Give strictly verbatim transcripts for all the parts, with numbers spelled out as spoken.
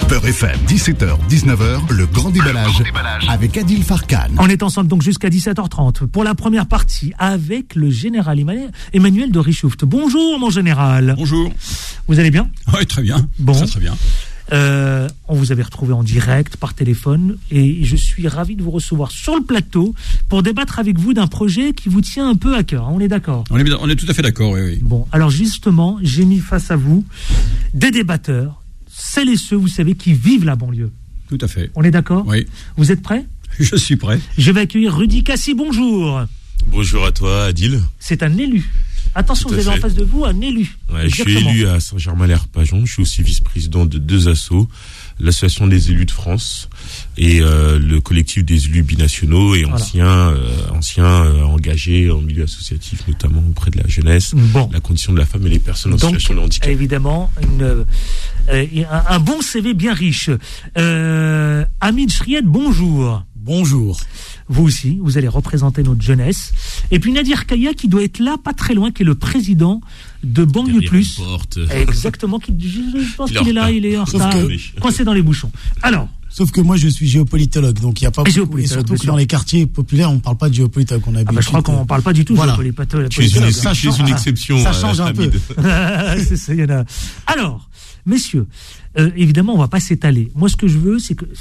Beurre F M, dix-sept heures, dix-neuf heures, le grand déballage, le grand déballage avec Adil Farkan. On est ensemble donc jusqu'à dix-sept heures trente pour la première partie avec le général Emmanuel de Richouft. Bonjour mon général. Bonjour. Vous allez bien ? Oui, très bien. Bon. Très, très bien. Euh, on vous avait retrouvé en direct par téléphone et je suis ravi de vous recevoir sur le plateau pour débattre avec vous d'un projet qui vous tient un peu à cœur. On est d'accord ? On est, on est tout à fait d'accord, oui, oui. Bon, alors justement, j'ai mis face à vous des débatteurs, celles et ceux, vous savez, qui vivent la banlieue. Tout à fait. On est d'accord ? Oui. Vous êtes prêts ? Je suis prêt. Je vais accueillir Rudy Cassi, bonjour. Bonjour à toi, Adil. C'est un élu. Attention, vous avez fait. en face de vous un élu. Ouais, je suis élu à Saint-Germain-l'Arpajon. Je suis aussi vice-président de deux assos, l'association des élus de France et euh, le collectif des élus binationaux et Voilà. anciens, euh, anciens euh, engagés en milieu associatif, notamment auprès de la jeunesse, Bon. la condition de la femme et les personnes en Donc, situation de handicap. évidemment, une, euh, un, un bon C V bien riche. Euh, Hamid Chriet, bonjour. Bonjour. Vous aussi, vous allez représenter notre jeunesse. Et puis Nadir Kaya, qui doit être là, pas très loin, qui est le président de Banlieue Derrière Plus. une porte. Exactement, qui, je, je pense Il est qu'il est en là, retard. il est en Sauf retard, que- coincé dans les bouchons. Alors, Sauf que moi, je suis géopolitologue, donc il n'y a pas Et beaucoup. Et géopolitologue, surtout bien que sûr. dans les quartiers populaires, on ne parle pas de géopolitologue. On a ah bah, je crois qu'on ne parle pas du tout Voilà. de la polypathologie. Tu es une, tu es une exception, ça change euh, un peu. Hamid. C'est ça, il y en a. Alors, messieurs, euh, évidemment, on ne va pas s'étaler. Moi, ce que je veux, c'est que...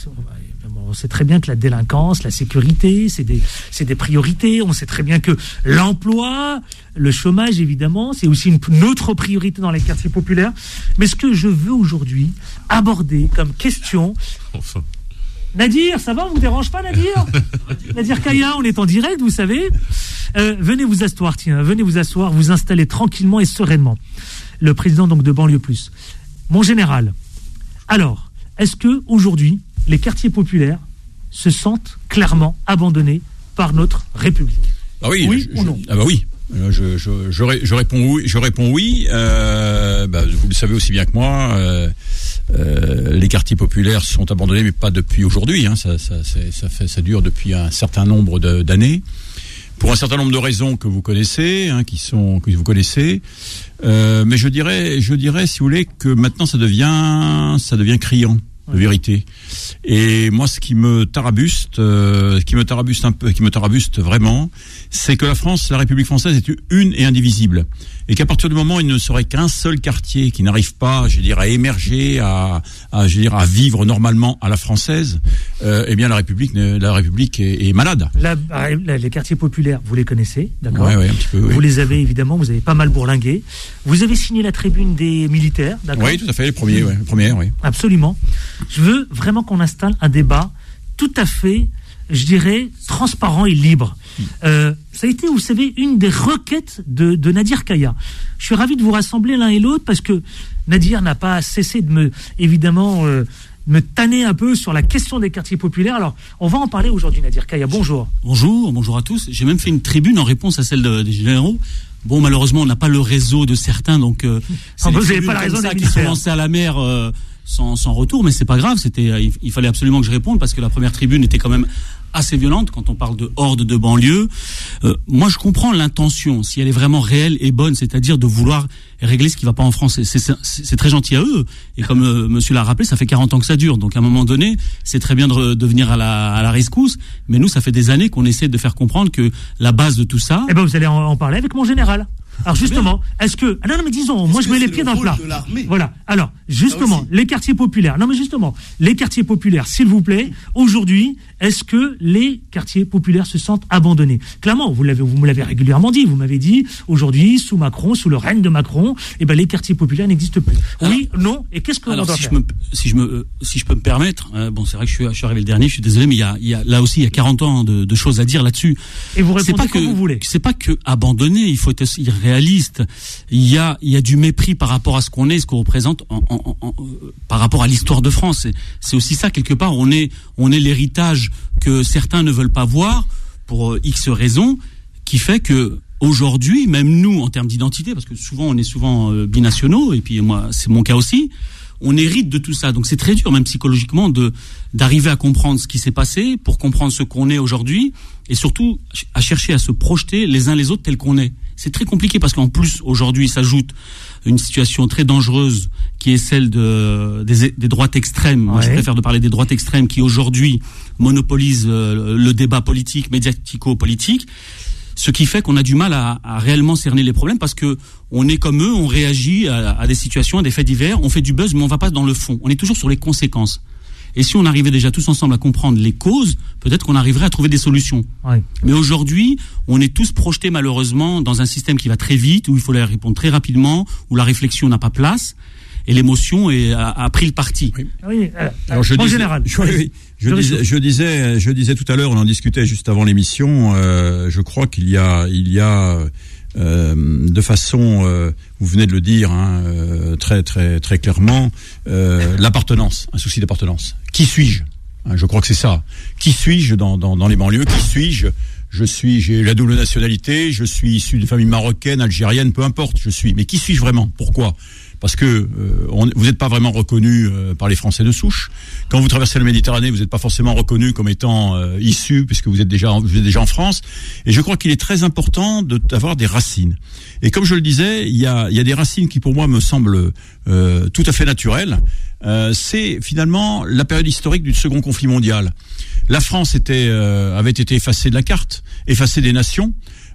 On sait très bien que la délinquance, la sécurité, c'est des, c'est des priorités. On sait très bien que l'emploi, le chômage, évidemment, c'est aussi une, une autre priorité dans les quartiers populaires. Mais ce que je veux aujourd'hui aborder comme question... Enfin. Nadir, ça va, on vous dérange pas, Nadir? Nadir Kaya, on est en direct, vous savez. Euh, venez vous asseoir, tiens, venez vous asseoir, vous installer tranquillement et sereinement. Le président donc de Banlieue Plus. Mon général, alors, est-ce que aujourd'hui les quartiers populaires se sentent clairement abandonnés par notre République? Ah oui, Oui je, ou non? je, ah bah oui. Euh, Je, je, je, ré- je réponds oui. Je réponds oui. Euh, bah, vous le savez aussi bien que moi. Euh, euh, les quartiers populaires sont abandonnés, mais pas depuis aujourd'hui. Hein, ça, ça, c'est- ça, fait, ça dure depuis un certain nombre de, d'années, pour un certain nombre de raisons que vous connaissez, hein, qui sont que vous connaissez. Euh, mais je dirais, je dirais, si vous voulez, que maintenant ça devient, ça devient criant. De vérité. Et moi, ce qui me tarabuste, euh, ce qui me tarabuste un peu, qui me tarabuste vraiment, c'est que la France, la République française, est une et indivisible, et qu'à partir du moment où il ne serait qu'un seul quartier qui n'arrive pas, je veux dire, à émerger, à, à je veux dire, à vivre normalement à la française, euh, eh bien, la République, la République est, est malade. La- la- les quartiers populaires, vous les connaissez, d'accord? Ouais, ouais, un petit peu. Oui. Vous les avez évidemment, vous avez pas mal bourlingué. Vous avez signé la tribune des militaires, d'accord? Oui, tout à fait, les premiers, ouais, les premières, oui. Absolument. Je veux vraiment qu'on installe un débat tout à fait, je dirais, transparent et libre. Euh, ça a été, vous savez, une des requêtes de, de Nadir Kaya. Je suis ravi de vous rassembler l'un et l'autre parce que Nadir n'a pas cessé de me, évidemment, euh, me tanner un peu sur la question des quartiers populaires. Alors, on va en parler aujourd'hui, Nadir Kaya. Bonjour. Bonjour, bonjour à tous. J'ai même fait une tribune en réponse à celle de- des généraux. Bon, malheureusement, on n'a pas le réseau de certains, donc euh, c'est Ah, vous des avez tribunes pas la comme raison ça des qui sont militaires. lancées à la mer euh, sans, sans retour, mais c'est pas grave. C'était, euh, il, il fallait absolument que je réponde parce que la première tribune était quand même assez violente quand on parle de horde de banlieue. Euh, moi, je comprends l'intention, si elle est vraiment réelle et bonne, c'est-à-dire de vouloir régler ce qui va pas en France. C'est, c'est, c'est très gentil à eux. Et comme euh, monsieur l'a rappelé, ça fait quarante ans que ça dure. Donc, à un moment donné, c'est très bien de, de venir à la, à la rescousse. Mais nous, ça fait des années qu'on essaie de faire comprendre que la base de tout ça... Eh ben, vous allez en, en parler avec mon général. Alors justement, est-ce que... Ah non, non, mais disons, moi je que mets les c'est pieds le dans le rôle plat. de l'armée? Voilà. Alors, justement, aussi. les quartiers populaires. Non, mais justement, les quartiers populaires, s'il vous plaît, aujourd'hui, est-ce que les quartiers populaires se sentent abandonnés? Clairement, vous l'avez, vous me l'avez régulièrement dit. Vous m'avez dit, aujourd'hui, sous Macron, sous le règne de Macron, eh ben, les quartiers populaires n'existent plus. Oui, non, et qu'est-ce que l'on Alors, doit si faire? je, me, si, je me, euh, si je peux me permettre, euh, bon, c'est vrai que je suis, je suis arrivé le dernier, je suis désolé, mais il y a, il y a là aussi, il y a quarante ans de, de choses à dire là-dessus. Et vous C'est répondez pas quand que vous voulez. c'est pas que abandonner, il faut être aussi réaliste. Il y a, il y a du mépris par rapport à ce qu'on est, ce qu'on représente, en, en, en, euh, par rapport à l'histoire de France. C'est, c'est aussi ça quelque part. On est, on est l'héritage que certains ne veulent pas voir pour euh, X raisons, qui fait que aujourd'hui, même nous, en termes d'identité, parce que souvent on est souvent euh, binationaux, et puis moi, c'est mon cas aussi. on hérite de tout ça. Donc c'est très dur, même psychologiquement, de d'arriver à comprendre ce qui s'est passé, pour comprendre ce qu'on est aujourd'hui, et surtout à chercher à se projeter les uns les autres tels qu'on est. C'est très compliqué parce qu'en plus, aujourd'hui, s'ajoute une situation très dangereuse qui est celle de, des, des droites extrêmes. Moi, ouais. je préfère de parler des droites extrêmes qui, aujourd'hui, monopolisent euh, le débat politique, médiatico-politique. Ce qui fait qu'on a du mal à, à réellement cerner les problèmes parce que on est comme eux, on réagit à, à des situations, à des faits divers, on fait du buzz, mais on va pas dans le fond. On est toujours sur les conséquences. Et si on arrivait déjà tous ensemble à comprendre les causes, peut-être qu'on arriverait à trouver des solutions. Ouais. Mais aujourd'hui, on est tous projetés malheureusement dans un système qui va très vite, où il faut leur répondre très rapidement, où la réflexion n'a pas place. Et l'émotion est, a, a pris le parti. Oui, oui euh, Alors, je en disais, général. Je, oui, je, disais, je disais, je disais tout à l'heure, on en discutait juste avant l'émission. Euh, je crois qu'il y a, il y a euh, de façon, euh, vous venez de le dire, hein, euh, très très très clairement, euh, l'appartenance, un souci d'appartenance. Qui suis-je ? Hein, je crois que c'est ça. Qui suis-je dans dans, dans les banlieues ? Qui suis-je ? Je suis, j'ai la double nationalité. Je suis issu d'une famille marocaine, algérienne, peu importe. Je suis. Mais qui suis-je vraiment ? Pourquoi ? Parce que euh, on, vous n'êtes pas vraiment reconnu euh, par les Français de souche. Quand vous traversez la Méditerranée, vous n'êtes pas forcément reconnu comme étant euh, issu, puisque vous êtes déjà, vous êtes déjà en France. Et je crois qu'il est très important de, d'avoir des racines. Et comme je le disais, il y a, il y a des racines qui, pour moi, me semblent euh, tout à fait naturelles. Euh, c'est finalement la période historique du second conflit mondial. La France était, euh, avait été effacée de la carte, effacée des nations.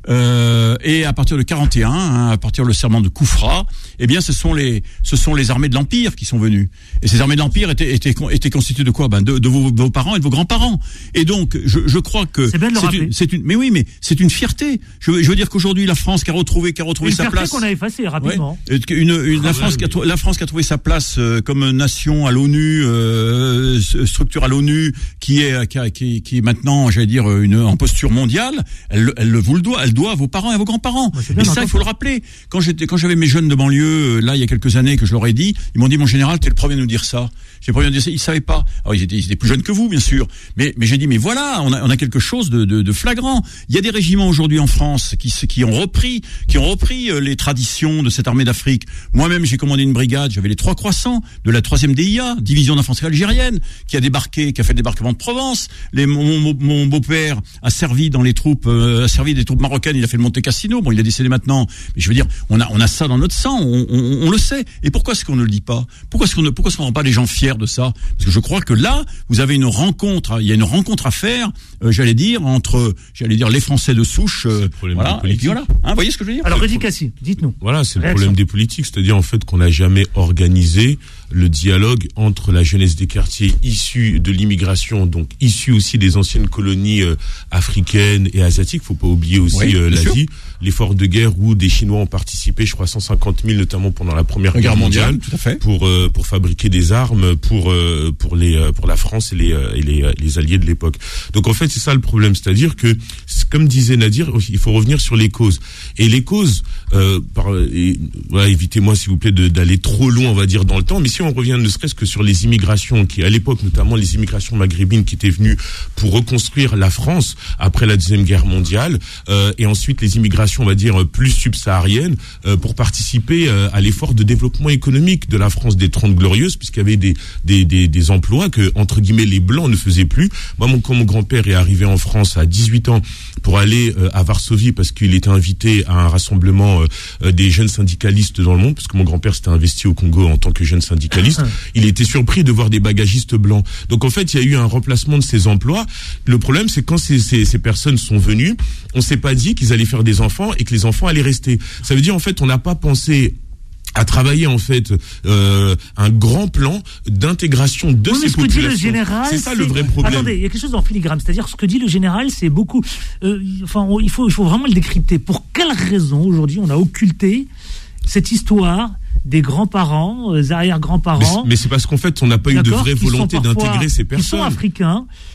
Euh, et à partir de quarante et un, hein, à partir du serment de Koufra, eh bien, ce sont les, ce sont les armées de l'Empire qui sont venues. Et ces armées de l'Empire étaient, étaient, étaient constituées de quoi ? Ben, de, de vos, vos parents et de vos grands-parents. Et donc, je, je crois que c'est bien de le rappeler. Une, c'est une, mais oui, mais c'est une fierté. Je, je veux dire qu'aujourd'hui, la France qui a retrouvé, qui a retrouvé une sa place. Une fierté qu'on a effacée rapidement. Ouais, une, une, ah, la France ouais, qui a, la France qui a trouvé sa place euh, comme nation à l'ONU, euh, structure à l'ONU, qui est, qui, a, qui, qui est maintenant, j'allais dire, une, en posture mondiale. Elle, elle vous le doit. Elle doit à vos parents et à vos grands-parents. Ouais, et ça, il faut le rappeler. Quand j'étais, quand j'avais mes jeunes de banlieue, là, il y a quelques années, que je leur ai dit, ils m'ont dit, mon général, t'es le premier à nous dire ça. J'ai le premier à nous dire ça. Ils savaient pas. Alors, ils étaient, ils étaient plus jeunes que vous, bien sûr. Mais, mais j'ai dit, mais voilà, on a, on a quelque chose de, de, de flagrant. Il y a des régiments aujourd'hui en France qui, qui ont repris, qui ont repris les traditions de cette armée d'Afrique. Moi-même, j'ai commandé une brigade. J'avais les trois croissants de la troisième D I A, division d'infanterie algérienne, qui a débarqué, qui a fait le débarquement de Provence. Les, mon, mon, mon beau-père a servi dans les troupes, euh, a servi des troupes marocaines. Il a fait le Monte Cassino. Bon, il est décédé maintenant. Mais je veux dire, on a, on a ça dans notre sang. On, on, on le sait. Et pourquoi est-ce qu'on ne le dit pas ? Pourquoi est-ce qu'on ne, pourquoi est-ce qu'on rend pas les gens fiers de ça ? Parce que je crois que là, vous avez une rencontre. Il y a une rencontre à faire. Euh, j'allais dire entre, j'allais dire les Français de souche. Euh, voilà. Et puis voilà. Hein, vous voyez ce que je veux dire ? Alors, Redi Kassi, dites-nous. Voilà, c'est Réaction. Le problème des politiques, c'est-à-dire en fait qu'on n'a jamais organisé le dialogue entre la jeunesse des quartiers issus de l'immigration, donc issus aussi des anciennes colonies euh, africaines et asiatiques. Faut pas oublier aussi oui, euh, l'Asie, l'effort de guerre où des Chinois ont participé, je crois cent cinquante mille notamment pendant la Première Guerre, guerre mondiale, mondiale tout à fait. pour euh, pour fabriquer des armes pour euh, pour les euh, pour la France et les euh, et les, euh, les alliés de l'époque. Donc en fait c'est ça le problème, c'est-à-dire que comme disait Nadir, il faut revenir sur les causes. Et les causes, euh, par, et, voilà, évitez-moi s'il vous plaît de, d'aller trop loin, on va dire dans le temps. Mais si on revient ne serait-ce que sur les immigrations, qui à l'époque notamment les immigrations maghrébines qui étaient venues pour reconstruire la France après la deuxième guerre mondiale, euh, et ensuite les immigrations, on va dire plus subsahariennes, euh, pour participer euh, à l'effort de développement économique de la France des Trente Glorieuses, puisqu'il y avait des des des, des emplois que entre guillemets les blancs ne faisaient plus. Moi, mon, quand mon grand-père est arrivé en France à dix-huit ans pour aller euh, à Varsovie parce qu'il était invité à un rassemblement euh, des jeunes syndicalistes dans le monde, parce que mon grand-père s'était investi au Congo en tant que jeune syndicaliste, il était surpris de voir des bagagistes blancs. Donc en fait, il y a eu un remplacement de ces emplois. Le problème, c'est quand ces, ces, ces personnes sont venues, on s'est pas dit qu'ils allaient faire des enfants et que les enfants allaient rester. Ça veut dire en fait, on n'a pas pensé à travailler en fait euh, un grand plan d'intégration de oui, ces ce populations. Que dit le général, c'est ça c'est... le vrai problème. Attendez, il y a quelque chose en filigrane, c'est-à-dire ce que dit le général, c'est beaucoup. Euh, enfin, il faut, il faut vraiment le décrypter. Pour quelle raison aujourd'hui on a occulté cette histoire des grands-parents, des arrière-grands-parents? Mais, mais c'est parce qu'en fait, on n'a pas eu de vraie volonté parfois, d'intégrer ces personnes. Ils sont africains.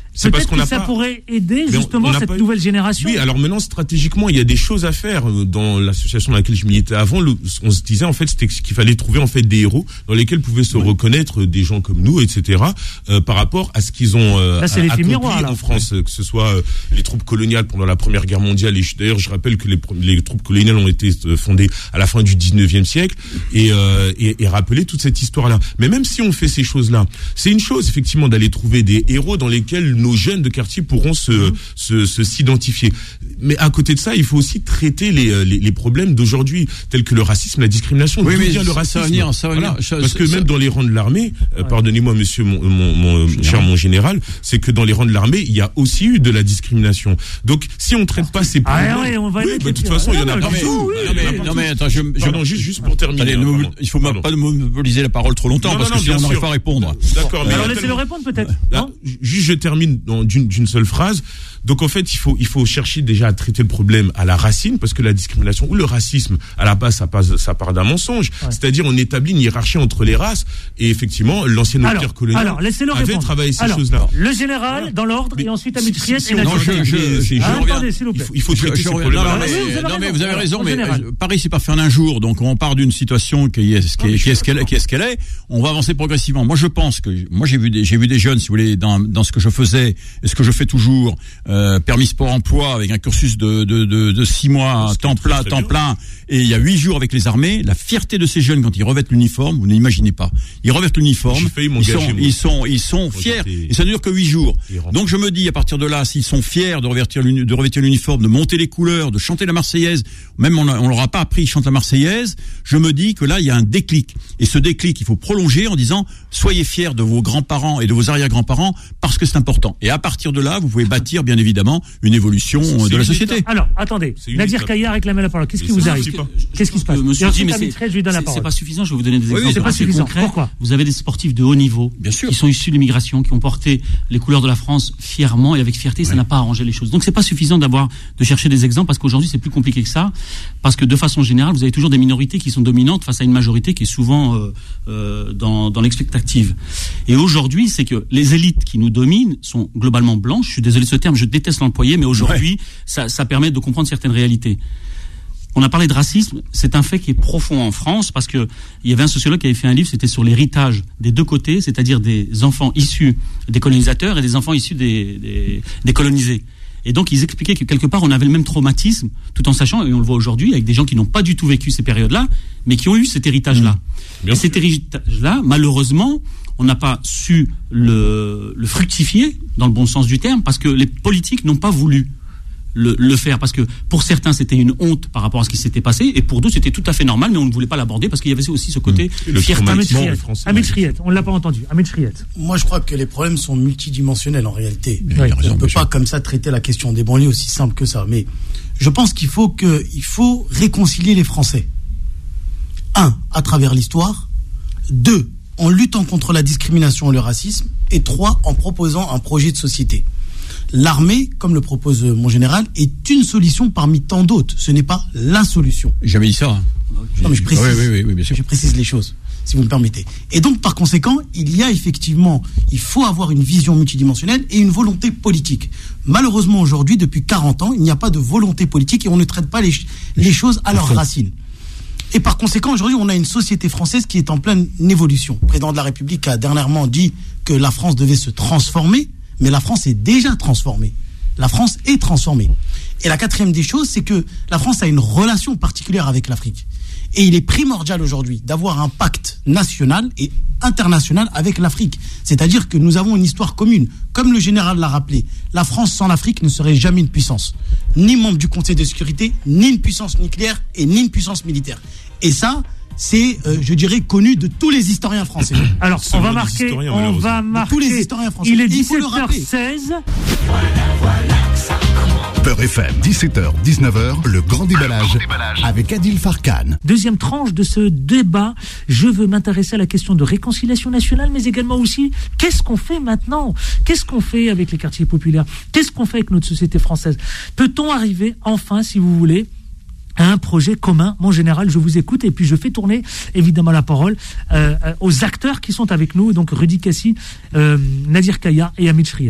C'est parce Peut-être qu'on que n'a ça pas... pourrait aider Mais on- justement on n'a cette pas- nouvelle génération. Oui, alors maintenant, stratégiquement, il y a des choses à faire. Dans l'association dans laquelle je militais avant, le- on se disait en fait c'était qu'il fallait trouver en fait des héros dans lesquels pouvaient se oui. reconnaître des gens comme nous, et cetera. Euh, par rapport à ce qu'ils ont euh, là, c'est les accompli miroirs, là. en France, que ce soit euh, les troupes coloniales pendant la Première Guerre mondiale. Et je, d'ailleurs, je rappelle que les, les troupes coloniales ont été fondées à la fin du dix-neuvième siècle et, euh, et, et rappeler toute cette histoire-là. Mais même si on fait ces choses-là, c'est une chose effectivement d'aller trouver des héros dans lesquels nos jeunes de quartier pourront se, mmh. se, se s'identifier. Mais à côté de ça, il faut aussi traiter les, les, les problèmes d'aujourd'hui, tels que le racisme, la discrimination. Oui, D'où mais vient le ça, racisme ça va venir, ça va voilà. venir. Parce que ça, même ça... dans les rangs de l'armée, euh, ouais. pardonnez-moi, monsieur, mon, mon, mon cher mon général, c'est que dans les rangs de l'armée, il y a aussi eu de la discrimination. Donc, si on traite pas ces problèmes, ah, ouais, on va oui, bah, de toute façon, il y en a non, mais, partout. non, mais, non, mais attends, je, je... Pardon, juste, juste pour terminer. Allez, hein, nous, pardon. il faut pardon. pas monopoliser la parole trop longtemps, non, parce non, que sinon on n'arrive pas à répondre. D'accord, mais alors laissez-le répondre peut-être. Là, juste, je termine dans, d'une, d'une seule phrase. Donc en fait, il faut il faut chercher déjà à traiter le problème à la racine, parce que la discrimination ou le racisme, à la base, ça passe ça part d'un mensonge. Ouais. C'est-à-dire, on établit une hiérarchie entre les races, et effectivement, l'ancienne empire colonial alors, laissez-le avait répondre. travaillé ces alors, choses-là. Le général, voilà. Dans l'ordre, mais et ensuite Amit Friet si, et si, Nadir Kaya. Je, je, je, ah, je attendez, s'il vous plaît. Il faut, il faut traiter je, ces je, problèmes. Non, mais, oui, non, mais vous avez raison, mais général. Paris, c'est pas fait en un jour, donc on part d'une situation qui est ce qui est, qui est ce qu'elle est, qui est ce qu'elle est. On va avancer progressivement. Moi, je pense que moi j'ai vu des j'ai vu des jeunes, si vous voulez, dans dans ce que je faisais et ce que je fais toujours, euh, permis sport emploi avec un cursus de de de, de six mois temps plein temps plein et il y a huit jours avec les armées. La fierté de ces jeunes quand ils revêtent l'uniforme, vous n'imaginez pas. Ils revêtent l'uniforme, ils sont ils sont ils sont fiers et ça ne dure que huit jours. Donc je me dis à partir de là, s'ils sont fiers de revêtir de revêtir l'uniforme, de monter les couleurs, de chanter la Marseillaise, même on, on leur a pas appris ils chantent la Marseillaise, je me dis que là il y a un déclic et ce déclic il faut prolonger en disant soyez fiers de vos grands-parents et de vos arrière-grands-parents parce que c'est important. Et à partir de là, vous pouvez bâtir bien évidemment une évolution c'est, c'est de la société. Alors, attendez, Nadir Kaya réclame la parole. Qu'est-ce qui vous arrive? Qu'est-ce qui se passe? Monsieur dit, mais c'est pas suffisant. Je vais vous donner des exemples. Oui, c'est pas suffisant. Pourquoi? Vous avez des sportifs de haut niveau, bien sûr, qui sont issus de l'immigration, qui ont porté les couleurs de la France fièrement et avec fierté. Ça n'a pas arrangé les choses. Donc, c'est pas suffisant d'avoir de chercher des exemples parce qu'aujourd'hui, c'est plus compliqué que ça. Parce que de façon générale, vous avez toujours des minorités qui sont dominantes face à une majorité qui est souvent euh, euh, dans, dans l'expectative. Et aujourd'hui, c'est que les élites qui nous dominent sont globalement blanches. Je suis désolé de ce terme, je déteste l'employer, mais aujourd'hui, ouais. ça, ça permet de comprendre certaines réalités. On a parlé de racisme, c'est un fait qui est profond en France parce que il y avait un sociologue qui avait fait un livre, c'était sur l'héritage des deux côtés, c'est-à-dire des enfants issus des colonisateurs et des enfants issus des, des, des colonisés. Et donc, ils expliquaient que quelque part, on avait le même traumatisme, tout en sachant, et on le voit aujourd'hui, avec des gens qui n'ont pas du tout vécu ces périodes-là, mais qui ont eu cet héritage-là. Mmh. Et cet héritage-là, malheureusement, on n'a pas su le, le fructifier, dans le bon sens du terme, parce que les politiques n'ont pas voulu le, le faire. Parce que pour certains, c'était une honte par rapport à ce qui s'était passé, et pour d'autres, c'était tout à fait normal, mais on ne voulait pas l'aborder, parce qu'il y avait aussi ce côté mmh. fierté. Amit Friet, on ne l'a pas entendu. Amit Friet. Moi, je crois que les problèmes sont multidimensionnels, en réalité. Oui, on ne peut pas, comme ça, traiter la question des banlieues aussi simple que ça. Mais je pense qu'il faut, que, il faut réconcilier les Français. Un, à travers l'histoire. Deux, en luttant contre la discrimination et le racisme. Et trois, en proposant un projet de société. L'armée, comme le propose mon général, est une solution parmi tant d'autres. Ce n'est pas la solution. J'avais dit ça. Hein. Non, mais je précise, oui, oui, oui, bien sûr. Je précise les choses, si vous me permettez. Et donc, par conséquent, il y a effectivement, il faut avoir une vision multidimensionnelle et une volonté politique. Malheureusement, aujourd'hui, depuis quarante ans, il n'y a pas de volonté politique et on ne traite pas les, les choses à leurs racines. Et par conséquent, aujourd'hui, on a une société française qui est en pleine évolution. Le président de la République a dernièrement dit que la France devait se transformer, mais la France est déjà transformée. La France est transformée. Et la quatrième des choses, c'est que la France a une relation particulière avec l'Afrique. Et il est primordial aujourd'hui d'avoir un pacte national et international avec l'Afrique. C'est-à-dire que nous avons une histoire commune. Comme le général l'a rappelé, la France sans l'Afrique ne serait jamais une puissance. Ni membre du Conseil de sécurité, ni une puissance nucléaire et ni une puissance militaire. Et ça, c'est, euh, je dirais, connu de tous les historiens français. Alors, on va marquer, on va marquer. Tous les historiens français. Il est dix-sept heures seize. Voilà, voilà que ça commence. Peur F M, dix-sept heures, dix-neuf heures, le grand déballage avec Adil Farkan. Deuxième tranche de ce débat, je veux m'intéresser à la question de réconciliation nationale, mais également aussi, qu'est-ce qu'on fait maintenant? Qu'est-ce qu'on fait avec les quartiers populaires? Qu'est-ce qu'on fait avec notre société française? Peut-on arriver, enfin, si vous voulez, à un projet commun? Mon général, je vous écoute et puis je fais tourner évidemment la parole euh, aux acteurs qui sont avec nous, donc Rudy Kassi, euh, Nadir Kaya et Amit Friet.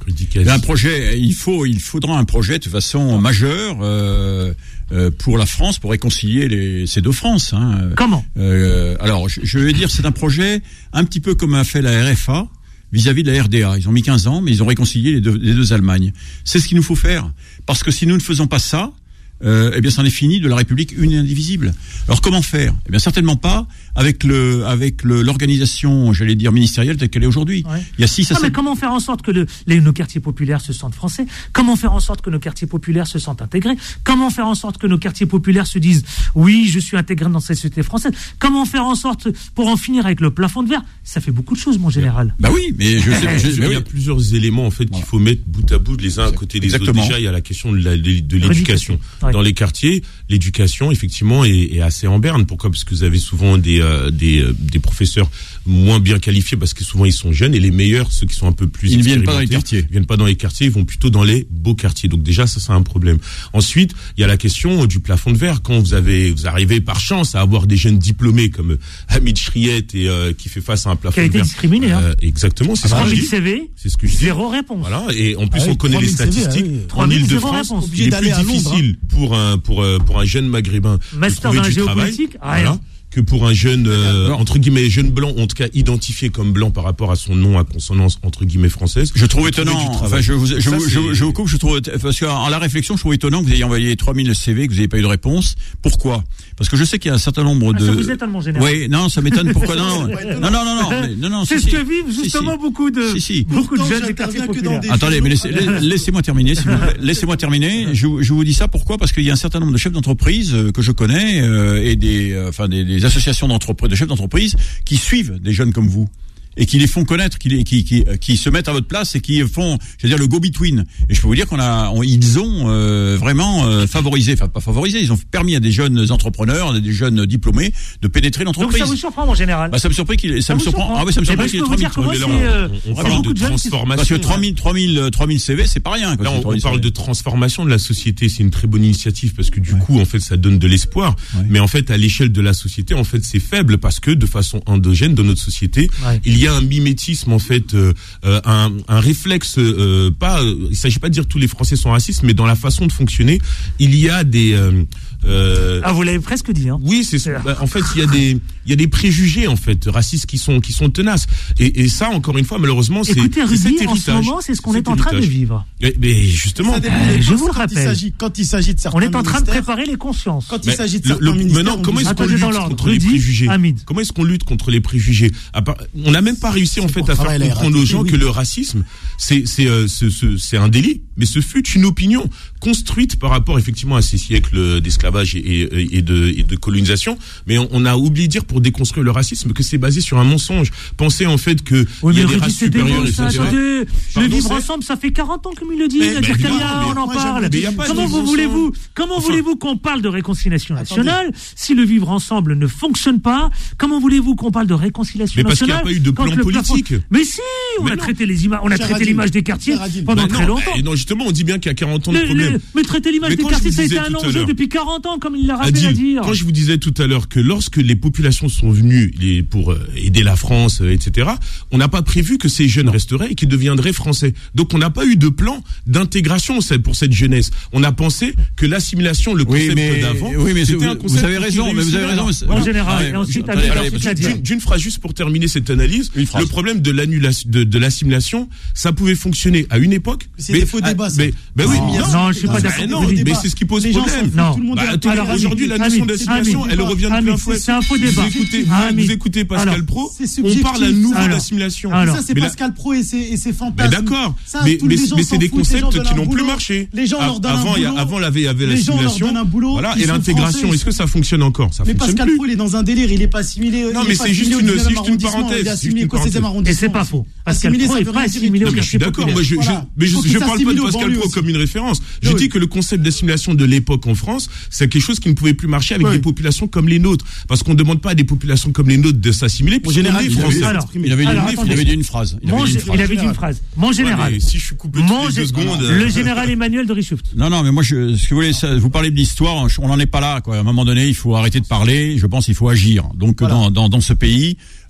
Un projet, il faut, il faudra un projet de façon majeure euh, euh, pour la France, pour réconcilier les, ces deux Frances. Hein. Comment euh, Alors, je, je vais dire, c'est un projet un petit peu comme a fait la R F A vis-à-vis de la R D A. Ils ont mis quinze ans, mais ils ont réconcilié les deux, les deux Allemagnes. C'est ce qu'il nous faut faire, parce que si nous ne faisons pas ça, Euh, eh bien, c'en est fini de la République une et indivisible. Alors, comment faire ? Eh bien, certainement pas avec le, avec le, l'organisation, j'allais dire ministérielle telle qu'elle est aujourd'hui. Ouais. Il y a six à ah, sept. mais comment faire en sorte que le, les, nos quartiers populaires se sentent français ? Comment faire en sorte que nos quartiers populaires se sentent intégrés ? Comment faire en sorte que nos quartiers populaires se disent oui, je suis intégré dans cette société française ? Comment faire en sorte pour en finir avec le plafond de verre ? Ça fait beaucoup de choses, mon général. Bah oui, mais je sais. je, il y a oui. plusieurs éléments en fait qu'il faut mettre bout à bout les uns à côté des Exactement. autres. Déjà, il y a la question de, la, de, de l'éducation. Ouais. Dans les quartiers, l'éducation effectivement est, est assez en berne. Pourquoi ? Parce que vous avez souvent des euh, des, euh, des professeurs moins bien qualifiés parce que souvent ils sont jeunes, et les meilleurs, ceux qui sont un peu plus ils ne viennent pas dans les expérimentés, quartiers. Ils viennent pas dans les quartiers, ils vont plutôt dans les beaux quartiers. Donc déjà ça c'est un problème. Ensuite, il y a la question du plafond de verre. Quand vous avez vous arrivez par chance à avoir des jeunes diplômés comme Hamid Chriet et euh, qui fait face à un plafond Qui a de été verre. discriminé, hein. Euh, exactement, c'est ce que je dis. C V, C'est ce que je dis. zéro réponse. Voilà, et en plus Ah oui, on connaît les trois mille C V, statistiques. ah oui. trois En mille, zéro Île-de-France, réponse. il Obligé est d'aller plus à Londres, difficile pour un pour euh, pour un jeune maghrébin Master de trouver dans du la travail, géopolitique, rien. voilà, que pour un jeune euh, entre guillemets jeune blanc, en tout cas identifié comme blanc par rapport à son nom à consonance entre guillemets française. Je trouve de trouver étonnant, du travail. enfin, je vous, je, Ça, vous- c'est- je, je vous coupe, je trouve, parce qu'en la réflexion, je trouve étonnant que vous ayez envoyé trois mille C V, que vous n'ayez pas eu de réponse. Pourquoi ? Parce que je sais qu'il y a un certain nombre Ah, de... ça vous étonne, mon général. Oui, non, ça m'étonne. Pourquoi ? Non, non, non, non, non, mais- non, non, C'est si, ce si. que vivent Si, justement si. beaucoup de Si, si. beaucoup de Pourtant, jeunes des quartiers j'interviens que dans populaires. des- Attendez, mais laissez, la- laissez-moi terminer, s'il vous plaît. Laissez-moi terminer. Je, vous- je vous dis ça pourquoi ? Parce qu'il y a un certain nombre de chefs d'entreprise euh, que je connais euh, et des, euh, enfin des, des associations d'entreprise, de chefs d'entreprise qui suivent des jeunes comme vous et qui les font connaître, qui, les, qui, qui, qui se mettent à votre place et qui font, je veux dire, le go-between. Et je peux vous dire qu'on a, on, ils ont euh, vraiment euh, favorisé, enfin pas favorisé, ils ont permis à des jeunes entrepreneurs, à des jeunes diplômés de pénétrer Donc l'entreprise. ça vous surprend, mon général. Bah, ça me surprend qu'il, ça, Ça me vous surprend. surprend Ah oui, ça me Eh surprend ben, qu'il je y ait peux vous trois mille. dire que moi, Mais là, c'est, euh, on, on c'est parle beaucoup de de jeunes qui- transformation. Parce que trois mille, trois mille, trois mille C V, c'est pas rien. Quoi, Là, c'est on, trois on mille parle C V. de transformation de la société, c'est une très bonne initiative parce que du coup, en fait, ça donne de l'espoir. Ouais. Mais en fait, à l'échelle de la société, en fait, c'est faible parce que de façon endogène dans notre société, Ouais. il y a un mimétisme, en fait, euh, euh, un, un réflexe. Euh, pas, euh, il s'agit pas de dire tous les Français sont racistes, mais dans la façon de fonctionner, il y a des. Euh, euh, Ah, vous l'avez presque dit, hein. oui, c'est C'est- bah, en fait il y a des il y a des préjugés en fait racistes qui sont qui sont tenaces et, et ça encore une fois malheureusement c'est Écoutez, c'est cet Rudy, en ce héritage. moment, c'est ce qu'on C'est est en train de héritage. vivre. Mais, mais justement Ça dépend Euh, des je postes vous le quand il rappelle. s'agit- Quand il s'agit de certains On est en train de ministères, préparer les consciences. Quand il mais s'agit de le- certains le- ministères, maintenant, on comment dit- est-ce qu'on Attendez, lutte dans l'ordre. contre les Rudy, préjugés Hamid. Comment est-ce qu'on lutte contre les préjugés À part- On n'a même pas réussi en C'est fait pour à faire travailler la comprendre aux R A T P, gens oui. que le racisme c'est c'est euh, ce- ce- c'est un délit, mais ce fut une opinion construite par rapport effectivement à ces siècles d'esclavage et, et, et de, et de colonisation. Mais on, on a oublié de dire pour déconstruire le racisme que c'est basé sur un mensonge. Pensez en fait que Oui, il y mais a des Rudy, races c'est des supérieures mots, et ça, cetera. attendez. Le Pardon, vivre c'est- ensemble, ça fait quarante ans, comme il le dit, Mais- Nadir mais Kalia, évidemment, on en mais moi, parle. j'aime- mais y a pas Comment de vous vivre voulez-vous, ensemble. comment Enfin- voulez-vous qu'on parle de réconciliation nationale si le vivre ensemble ne fonctionne pas? Comment voulez-vous qu'on parle de réconciliation Mais parce qu'il n'y a nationale pas eu de quand plan le plafond- politique. Mais si, on Mais a non. traité les images, on a Cher traité Adil, l'image des quartiers cher Adil. pendant Bah très non, longtemps. bah, non, justement, on dit bien qu'il y a quarante ans de Le- problème. le- mais traiter l'image Mais des quand je quartiers, vous ça a été disais un tout à enjeu l'heure- depuis quarante ans, comme il l'a rappelé à Adil, dire. quand je vous disais tout à l'heure que lorsque les populations sont venues les, pour euh, aider la France, euh, et cetera, on n'a pas prévu que ces jeunes resteraient et qu'ils deviendraient français. Donc on n'a pas eu de plan d'intégration c'est- pour cette jeunesse. On a pensé que l'assimilation, le Oui, concept mais, d'avant, oui, mais c'était vous, un vous concept avez qui raison, mais vous avez réussirait. raison. En mais- général, Ah, et ensuite, attendez, Adil, allez, ensuite, parce que- Adil. D'une- D'une phrase juste pour terminer cette analyse, Une phrase. le problème de l'annulation, de, de l'assimilation, ça pouvait fonctionner à une époque. C'est des faux ah, débats, ça. Mais, ben oui, Non, non, je suis pas Ah, d'accord. non, Rudy. mais c'est ce qui pose Les gens problème. s'en foutent, Non. tout le monde Bah, est un peu- attendez, Alors, aujourd'hui, Hamid, la notion Hamid, d'assimilation, Hamid, elle revient de plein Hamid, fouet. c'est un faux débat. Vous écoutez, vous, Hamid. vous écoutez Pascal Alors, Pro, c'est on subjectif. parle à nouveau Alors, d'assimilation. alors. Ça, c'est Mais la- Pascal Pro et ses, et ses fantasmes. Mais d'accord, Ça, mais, tous mais, les gens mais s'en c'est des foutent, les gens concepts donnent qui un n'ont plus boulot. marché. Les gens leur donnent un Avant, il y a- boulot. avant, il y avait, il y avait Les gens leur l'assimilation. donnent un boulot, Voilà, ils et sont l'intégration, français. est-ce que ça fonctionne encore? Ça Mais fonctionne Pascal plus. Pro, il est dans un délire, il est pas assimilé. Non, il est mais pas c'est juste assimilé au une- dix-neuvième c'est juste une arrondissement, parenthèse, Il est juste assimilé une qu'au seizième parenthèse. arrondissement. Et c'est pas faux. Pascal Assimilé, Pro ça est veut pas rien dire. assimilé au Non, mais je suis quartier d'accord. populaire. Moi, je, je, Voilà. mais je, Faut je qu'il parle pas de s'assimile aux Pascal banlieues Pro aussi. comme une référence. Je Oui. dis que le concept d'assimilation de l'époque en France, c'est quelque chose qui ne pouvait plus marcher avec Oui. des populations comme les nôtres. Parce qu'on ne demande pas à des populations comme les nôtres de s'assimiler, Au puisqu'on général, est il français. avait- Alors, Il avait dit, Alors, une- il attendez. avait dit une phrase. Il avait Mon dit une gé- phrase. il avait dit une phrase. Mon Ouais, général. mais si je suis coupé Mon toutes les deux gé- secondes. Le général Emmanuel de Richoult. Non, non, mais moi, je, si vous voulez, ça, vous parlez de l'histoire, on n'en est pas là, quoi. À un moment donné, il faut arrêter de parler. Je pense qu'il faut agir. Donc, Voilà. dans, dans, dans ce pays,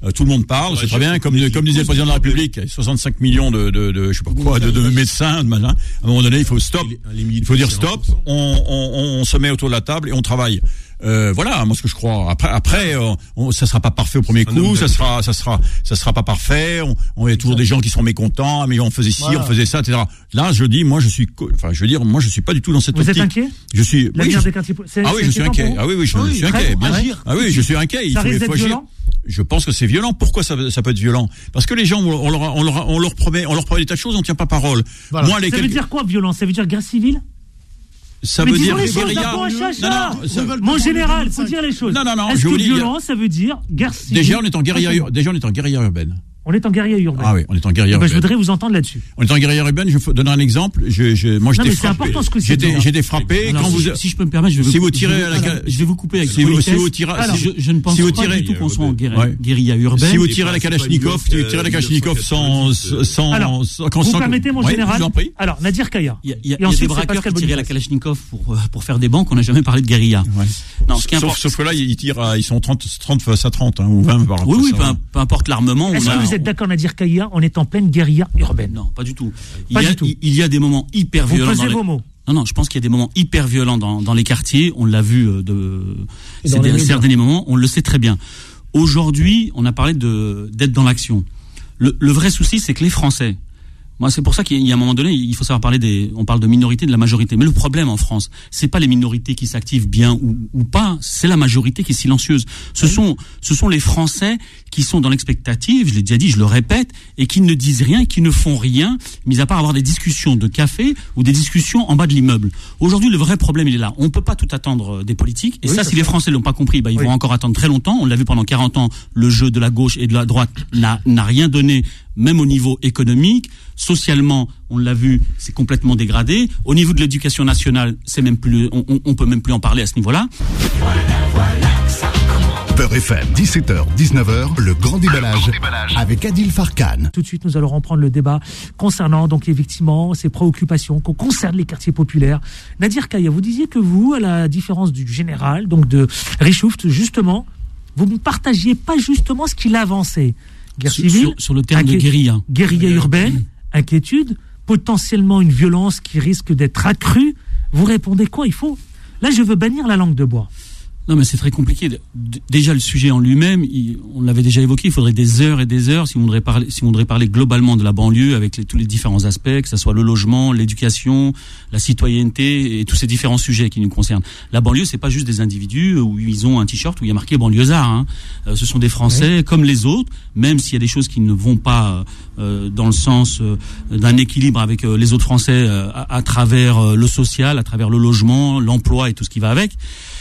euh, tout le monde parle, Ouais, c'est très bien, comme, mais comme disait le président de la République, soixante-cinq millions de, de, de je sais pas quoi, de, de médecins, de machin. À un moment donné, il faut stop, il faut dire stop, on, on, on se met autour de la table et on travaille. Euh, voilà, moi ce que je crois. Après, après, on, on, ça sera pas parfait au premier coup, ça sera, ça sera, ça sera pas parfait. On, on y a toujours des gens qui seront mécontents, mais on faisait ci, voilà. on faisait ça, et cetera. Là, je dis, moi, je suis, enfin, je veux dire, moi, je suis pas du tout dans cette Vous optique. Vous êtes inquiet? Je suis. Oui, je... Ah oui, je suis inquiet. Ah oui, oui, je, oui, je suis inquiet. Bien sûr. Ah oui, je suis inquiet. Il ça faut, risque il faut d'être agir. violent. Je pense que c'est violent. Pourquoi ça, ça peut être violent? Parce que les gens, on leur, on leur, on leur promet, on leur promet des tas de choses, on tient pas parole. Voilà. Moi, les ça quelques... veut dire quoi, violent? Ça veut dire guerre civile? Ça mais veut dire les choses, guérilla. Non, non, ça... Mon général, faut dire les choses. Non, non, non. Est-ce je que vous dis, violent, ça veut dire guerre civile? Déjà, on est en guérilla, ur... déjà, on est en guérilla urbaine. On est en guérilla urbaine. Ah oui, on est en guérilla ben, urbaine. Je voudrais vous entendre là-dessus. On est en guérilla urbaine. Je vais donner un exemple. Je, je, moi, j'étais frappé. C'est important ce que c'est. J'étais, j'étais frappé alors, quand si vous. Je, si je peux me permettre, je vais si vous, vous tirez je vais, à la, je vais vous couper avec si vous, si vous tirez, alors, si, je, je ne pense si vous pas tirez, du tout qu'on soit en guérilla, ouais. guérilla urbaine. Si vous tirez à la Kalachnikov, si vous tirez à la Kalachnikov sans, sans, alors, sans, vous sans, permettez, mon ouais, général. Je vous en prie. Alors, Nadir Kaya. Il y a, il y a, y a des braqueurs qui tiraient à la Kalachnikov pour pour faire des banques. On n'a jamais parlé de guérilla. Ouais. Non, ce qui sauf, sauf que là, ils tirent, à, ils sont trente, trente face à trente, hein, ou vingt par Oui, oui, peu, peu importe l'armement. Est-ce que vous êtes d'accord, Nadir Kaya? On est en pleine guérilla urbaine. Non, pas du tout. Il, pas y, a, du tout. il y a des moments hyper vous violents. Vous pesez vos les... mots. Non, non, je pense qu'il y a des moments hyper violents dans, dans les quartiers. On l'a vu de ces, des, ces derniers moments. On le sait très bien. Aujourd'hui, on a parlé de d'être dans l'action. Le, le vrai souci, c'est que les Français. Moi, c'est pour ça qu'il y a un moment donné, il faut savoir parler des. On parle de minorité, de la majorité. Mais le problème en France, c'est pas les minorités qui s'activent bien ou, ou pas, c'est la majorité qui est silencieuse. Ce oui. sont, ce sont les Français qui sont dans l'expectative. Je l'ai déjà dit, je le répète, et qui ne disent rien, qui ne font rien, mis à part avoir des discussions de café ou des discussions en bas de l'immeuble. Aujourd'hui, le vrai problème, il est là. On peut pas tout attendre des politiques. Et oui, ça, si fait. les Français l'ont pas compris, bah, ils oui. vont encore attendre très longtemps. On l'a vu pendant quarante ans. Le jeu de la gauche et de la droite n'a, n'a rien donné. Même au niveau économique, socialement, on l'a vu, c'est complètement dégradé. Au niveau de l'éducation nationale, c'est même plus, on, on, on peut même plus en parler à ce niveau-là. Voilà, voilà, ça commence. Peur F M, dix-sept heures, dix-neuf heures, le grand déballage, grand déballage avec Adil Farkan. Tout de suite, nous allons reprendre le débat concernant donc effectivement ces préoccupations qu'on concerne les quartiers populaires. Nadir Kaya, vous disiez que vous, à la différence du général, donc de Richoufte, justement, vous ne partagiez pas justement ce qu'il avançait. Guerre sur, civile, sur, sur le terme inquié- de guérilla. Guérilla urbaine, mmh. inquiétude, potentiellement une violence qui risque d'être accrue. Vous répondez quoi? Il faut. Là, je veux bannir la langue de bois. Non, mais c'est très compliqué. Déjà, le sujet en lui-même, il, on l'avait déjà évoqué, il faudrait des heures et des heures si on voudrait parler, si on voudrait parler globalement de la banlieue avec les, tous les différents aspects, que ce soit le logement, l'éducation, la citoyenneté et tous ces différents sujets qui nous concernent. La banlieue, c'est pas juste des individus où ils ont un t-shirt où il y a marqué banlieusard. Hein. Euh, ce sont des Français oui. comme les autres, même s'il y a des choses qui ne vont pas euh, dans le sens euh, d'un équilibre avec euh, les autres Français euh, à, à travers euh, le social, à travers le logement, l'emploi et tout ce qui va avec.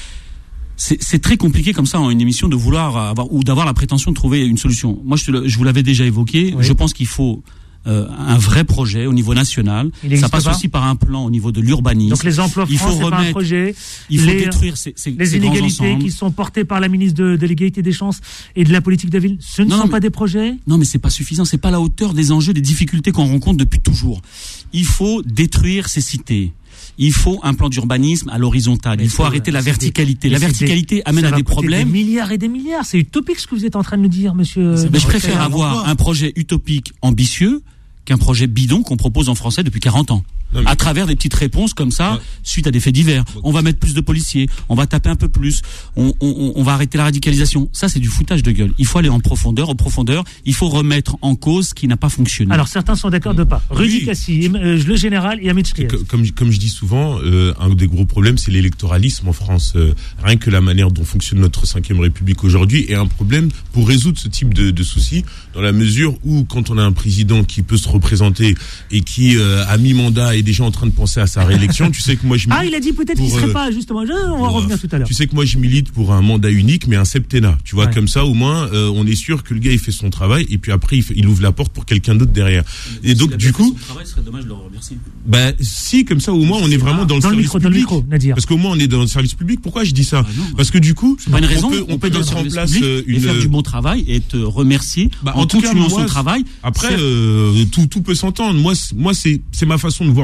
C'est, c'est très compliqué comme ça en une émission de vouloir avoir ou d'avoir la prétention de trouver une solution. Moi, je, te, je vous l'avais déjà évoqué. Oui. Je pense qu'il faut euh, un vrai projet au niveau national. Ça passe pas. aussi par un plan au niveau de l'urbanisme. Donc les emplois francs, c'est pas un projet. Il faut les, détruire ces, ces, les ces inégalités qui sont portées par la ministre de, de l'égalité des chances et de la politique de la ville. Ce ne non, sont non, pas mais, des projets. Non, mais c'est pas suffisant. C'est pas à la hauteur des enjeux, des difficultés qu'on rencontre depuis toujours. Il faut détruire ces cités. Il faut un plan d'urbanisme à l'horizontale. Mais il faut arrêter la verticalité. La verticalité des, amène à des problèmes. Des milliards et des milliards. C'est utopique ce que vous êtes en train de nous dire, monsieur. Mais je préfère avoir un projet utopique ambitieux qu'un projet bidon qu'on propose en français depuis quarante ans. Non, à travers des petites réponses comme ça, ouais. suite à des faits divers. On va mettre plus de policiers, on va taper un peu plus, on, on, on va arrêter la radicalisation. Ça, c'est du foutage de gueule. Il faut aller en profondeur, en profondeur. Il faut remettre en cause ce qui n'a pas fonctionné. Alors, certains sont d'accord de pas. Rudy oui. Kassi, euh, le général et Hamid Chriez. Comme, comme je dis souvent, euh, un des gros problèmes, c'est l'électoralisme en France. Euh, rien que la manière dont fonctionne notre cinquième République aujourd'hui est un problème pour résoudre ce type de, de soucis, dans la mesure où, quand on a un président qui peut se représenter et qui euh, a mi-mandat et des gens en train de penser à sa réélection, tu sais que moi je milite. Ah, il a dit peut-être qu'il serait euh, pas, justement. On va pour, revenir tout à l'heure. Tu sais que moi je milite pour un mandat unique, mais un septennat. Tu vois, ouais. comme ça, au moins, euh, on est sûr que le gars il fait son travail et puis après il, fait, il ouvre la porte pour quelqu'un d'autre derrière. Mais et donc, du coup. Son travail, ce serait dommage de le remercier. Ben, si, comme ça, au moins, on est vraiment dans le dans service le micro, public. Dans le micro, Nadir. Parce qu'au moins, on est dans le service public. Pourquoi je dis ça? Ah non, Parce que du coup, c'est pas une raison. on peut, on peut mettre en place une. Et faire du bon travail et te remercier bah, en, en continuant cas, moi, son travail. Après, euh, tout, tout peut s'entendre. Moi, moi, c'est, c'est ma façon de voir les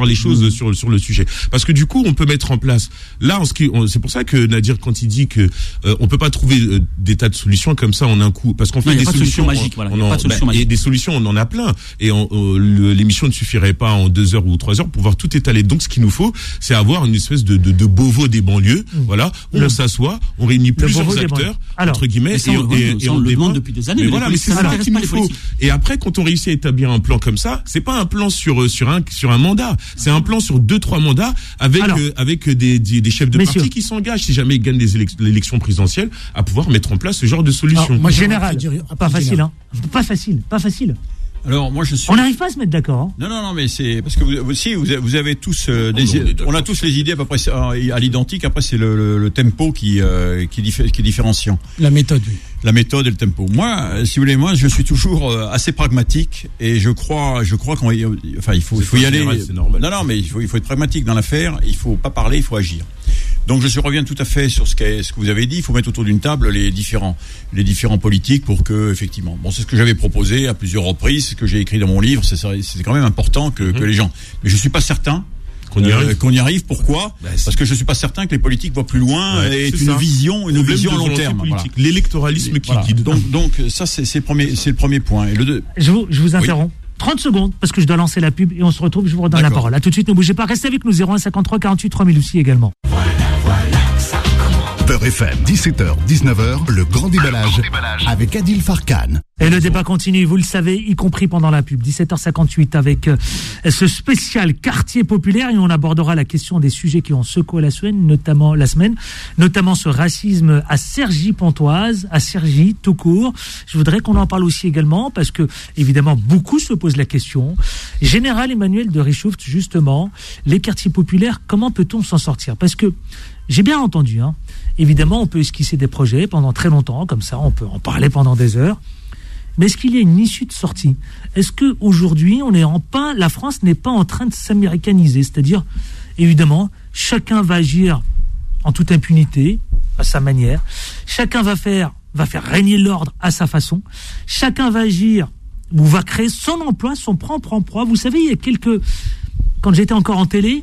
les choses mmh. sur sur le sujet. Parce que du coup, on peut mettre en place. Là, en ce qui, on, c'est pour ça que Nadir, quand il dit que euh, on peut pas trouver euh, des tas de solutions comme ça en un coup, parce qu'en fait, non, des solutions magiques, voilà. On en, bah, et des solutions, on en a plein. Et on, on, le, l'émission ne suffirait pas en deux heures ou trois heures pour pouvoir tout étaler. Donc, ce qu'il nous faut, c'est avoir une espèce de de, de Beauvau des banlieues, mmh. voilà, où le, on s'assoit, on réunit plusieurs acteurs, Alors, entre guillemets, ça, et, on, et, on, et on, on le débat. demande depuis des années. Mais voilà, mais c'est ça qu'il nous faut. Et après, quand on réussit à établir un plan comme ça, c'est pas un plan sur sur un sur un mandat, c'est un plan sur deux trois mandats avec Alors, euh, avec des, des des chefs de messieurs. parti qui s'engagent si jamais ils gagnent les élec- l'élection présidentielle à pouvoir mettre en place ce genre de solution. Alors, moi, général, dire, pas facile, hein. Pas facile, pas facile. Alors moi je suis. On n'arrive pas à se mettre d'accord. Hein. Non non non mais c'est parce que vous aussi vous, vous avez tous euh, des oh, non, on, on a tous les idées à peu près à l'identique. Après c'est le, le, le tempo qui euh, qui, diffé, qui est différenciant. La méthode. Oui. La méthode et le tempo. Moi, si vous voulez, moi je suis toujours euh, assez pragmatique et je crois je crois qu'on enfin il faut il faut y aller. Général, c'est normal. Non non mais il faut il faut être pragmatique dans l'affaire. Il faut pas parler, il faut agir. Donc je reviens tout à fait sur ce que, ce que vous avez dit. Il faut mettre autour d'une table les différents, les différents politiques pour que, effectivement, bon, c'est ce que j'avais proposé à plusieurs reprises, ce que j'ai écrit dans mon livre. C'est, c'est quand même important que, mmh. que les gens. Mais je suis pas certain qu'on y arrive. Euh, qu'on y arrive. Pourquoi ? bah, Parce que je suis pas certain que les politiques voient plus loin ouais, et c'est une ça. vision, une Problème vision à long terme. Voilà. L'électoralisme et, qui voilà. guide. Donc, donc ça c'est, c'est le premier, c'est le premier point. Et le deux. Je vous, je vous interromps. Oui. trente secondes, parce que je dois lancer la pub et on se retrouve, je vous redonne D'accord. la parole. À tout de suite, ne bougez pas, restez avec nous, zéro un cinquante-trois quarante-huit trois mille aussi également. Voilà, voilà, ça Beurre F M, dix-sept heures, dix-neuf heures, le grand déballage, avec Adil Farkan. Et le débat continue, vous le savez, y compris pendant la pub, dix-sept heures cinquante-huit, avec euh, ce spécial quartier populaire, et on abordera la question des sujets qui ont secoué la semaine, notamment la semaine, notamment ce racisme à Cergy-Pontoise, à Cergy, tout court. Je voudrais qu'on en parle aussi également, parce que, évidemment, beaucoup se posent la question. Général Emmanuel de Richouft, justement, les quartiers populaires, comment peut-on s'en sortir ? Parce que, j'ai bien entendu, hein, évidemment, on peut esquisser des projets pendant très longtemps, comme ça, on peut en parler pendant des heures. Mais est-ce qu'il y a une issue de sortie ? Est-ce qu'aujourd'hui, on est en pas, la France n'est pas en train de s'américaniser ? C'est-à-dire, évidemment, chacun va agir en toute impunité, à sa manière. Chacun va faire, va faire régner l'ordre à sa façon. Chacun va agir ou va créer son emploi, son propre emploi. Vous savez, il y a quelques... Quand j'étais encore en télé,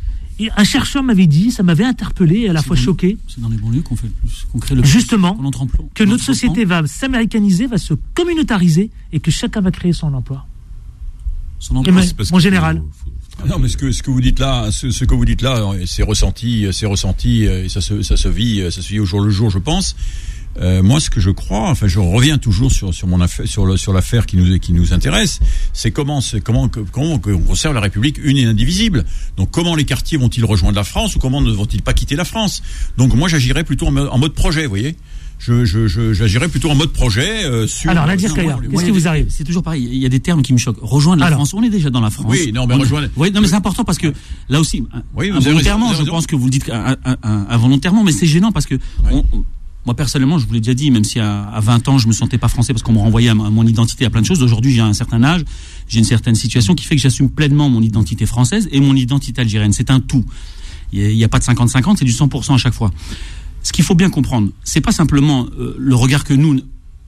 un chercheur m'avait dit, ça m'avait interpellé et à la c'est fois dans, choqué. C'est dans les banlieues qu'on fait le plus, qu'on crée le plus. Justement, notre emploi, que notre société va s'américaniser, va se communautariser et que chacun va créer son emploi. Son emploi, mais, mon général. Faut, faut non, mais ce que ce que vous dites là, ce, ce que vous dites là, c'est ressenti, c'est ressenti et ça se ça se vit, ça se vit au jour le jour, je pense. Euh, moi, ce que je crois, enfin, je reviens toujours sur sur mon affaire, sur le, sur l'affaire qui nous qui nous intéresse, c'est comment c'est comment comment on conserve la République une et indivisible. Donc, comment les quartiers vont-ils rejoindre la France ou comment ne vont-ils pas quitter la France ? Donc, moi, j'agirais plutôt en mode, en mode projet, vous voyez. Je, je, je, j'agirais plutôt en mode projet euh, sur. Alors, Nadir Kaya, qu'est-ce qui vous arrive ? C'est toujours pareil. Il y a des termes qui me choquent. Rejoindre la Alors, France. On est déjà dans la France. Oui, non, mais rejoindre. Oui, non, mais c'est important parce que là aussi, oui, involontairement, je pense que vous le dites involontairement, mais c'est gênant parce que. Ouais. On, Moi, personnellement, je vous l'ai déjà dit, même si à, à vingt ans, je me sentais pas français parce qu'on me renvoyait à, à mon identité, à plein de choses. Aujourd'hui, j'ai un certain âge, j'ai une certaine situation qui fait que j'assume pleinement mon identité française et mon identité algérienne. C'est un tout. Il n'y a, a pas de cinquante cinquante, c'est du cent pour cent à chaque fois. Ce qu'il faut bien comprendre, c'est pas simplement euh, le regard que nous,